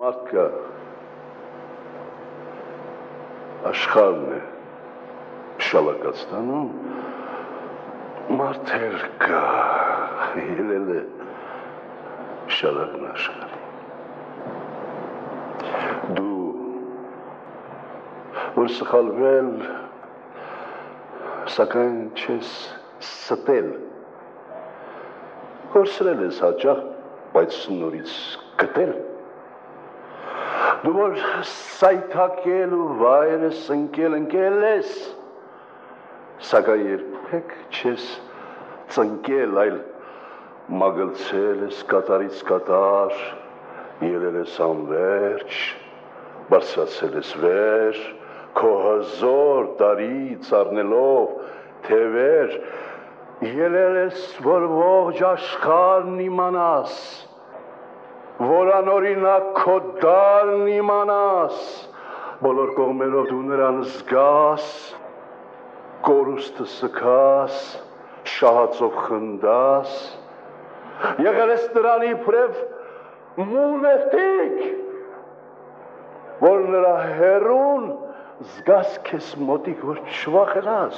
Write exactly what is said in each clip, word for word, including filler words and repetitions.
Մարդ կա, աշխարհն է շալակացնում, մարդ էլ կա, ելել է շալակն աշխարհի։ Դու, որ սխալվել, սակայն չես ստել, կորսրել ես հաճախ, բայց նորից գտել, դու որ սայթակել ու վայր ես ընկել, ընկել ես, սակայն երբեք չես ծնկել, այլ մագլցել ես կատարից կատար, ելել ես անվերջ, բարձրացել ես վեր, քո հզոր տարից առնելով թևեր, ելել ես, որ ողջ աշխարհն իմանաս, որ անօրինակ քո դարն իմանաս, բոլոր կողմերով դու նրան զգաս, կորուստը սկաս, շահածով խնդաս, եղել ես նրան իբրև մունետիկ, որ նրա հեռուն զգաս քեզ մոտիկ, որ չվախենաս,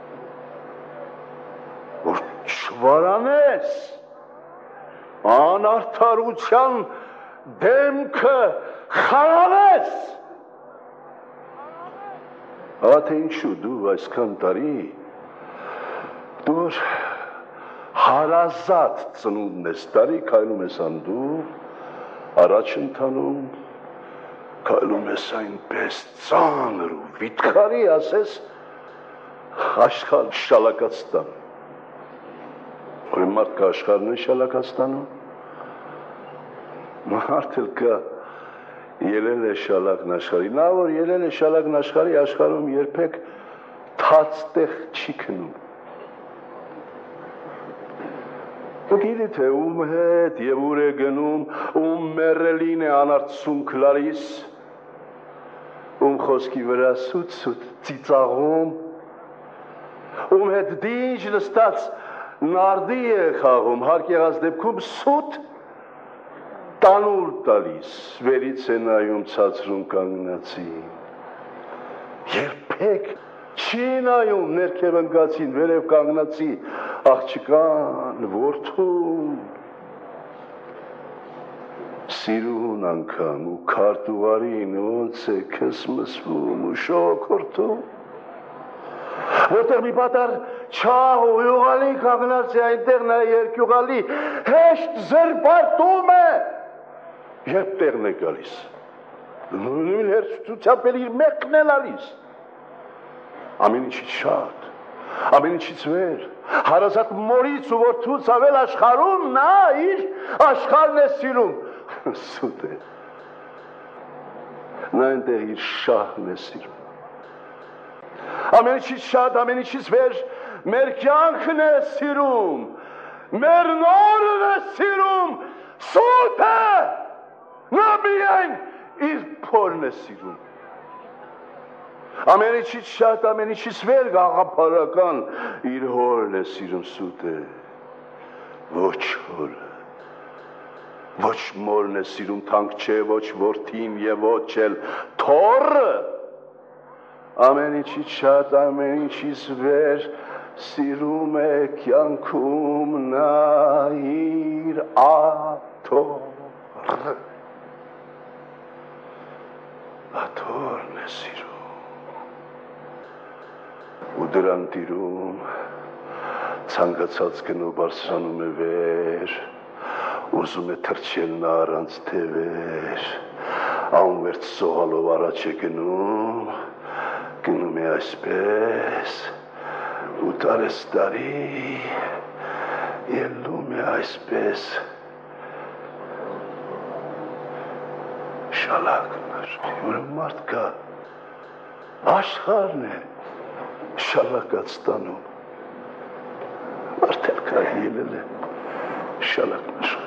որ չվարանես, անարդարության դեմքը խարանես, ահա թե ինչու դու այսքան տարի, դու որ հարազատ ծնունդն ես տարի, քայլում ես անդուր, առաջ ընթանում, քայլում ես այնպես ծանր ու վիթխարի, ասես աշխարհ շալակած տան, որ մարդ կա աշխարհն է շալակած տանում, մարդ էլ կա ելել է շալակն աշխարհի, նա որ ելել է շալակն աշխարհի, աշխարհում երբեք թաց տեղ չի քնում, ու գիտի թե ում հետ և ուր է գնում, ում մեռելին է անարցունք լալիս, ում խոսքի վրա սուտ-սուտ ծիծաղում, ում հետ դինջ նստած նարդի է խաղում, հարկ եղած դեպքում սուտ տանուլ տալիս, վերից է նայում ցածրում կանգնածին, երբեք չի նայում ներքև ընկածին, վերև կանգնածի, աղջկան, որդուն, սիրուն անգամ ու քարտուղարին ոնց է քեզ մսվում ու շողոքորթում, որտեղ մի պատար չաղ ու յուղալի կանգնած է այնտեղ նա երկյուղալի հեշտ զրպարտում է, երբ տեղն է գալիս, նույն հերթությամբ էլ իր մեղքն է լալիս, ամեն ինչից շատ, ամեն ինչից վեր, հարազատ մորից ու որդուց ավել աշխարհում նա իր աշխարհն է սիրում, սուտ է, նա այնտեղ իր շահն է սիրում, ամեն ինչից շատ, ամեն ինչից վեր, մեր կյանքն է սիրում, մեր նորն է սիրում, սուտ է, նա միայն իր փորն է սիրում, ամեն ինչից շատ, ամեն ինչից վեր գաղափարական իր հորն է սիրում, սուտ է, ոչ հորը, ոչ մորն է սիրում, թանկ չէ, ոչ որդին և ոչ էլ թոռը, ամեն ինչից շատ, ամեն ինչից վեր սիրում է կյանքում նա իր աթոռը, աթոռն է սիրում, ու դրան տիրում, ցանկացած գնով բարձրանում է վեր, ուզում է թռչել նա առանց թևեր, անվերջ սողալով առաջ է գնում, գնում է այսպես, ու տարեստարի, ելնում է այսպես, շալակն աշխարհի, որ մարդ կա, աշխարհն է շալակած տանում, մարդ էլ կա ելել է շալակն աշխարհի,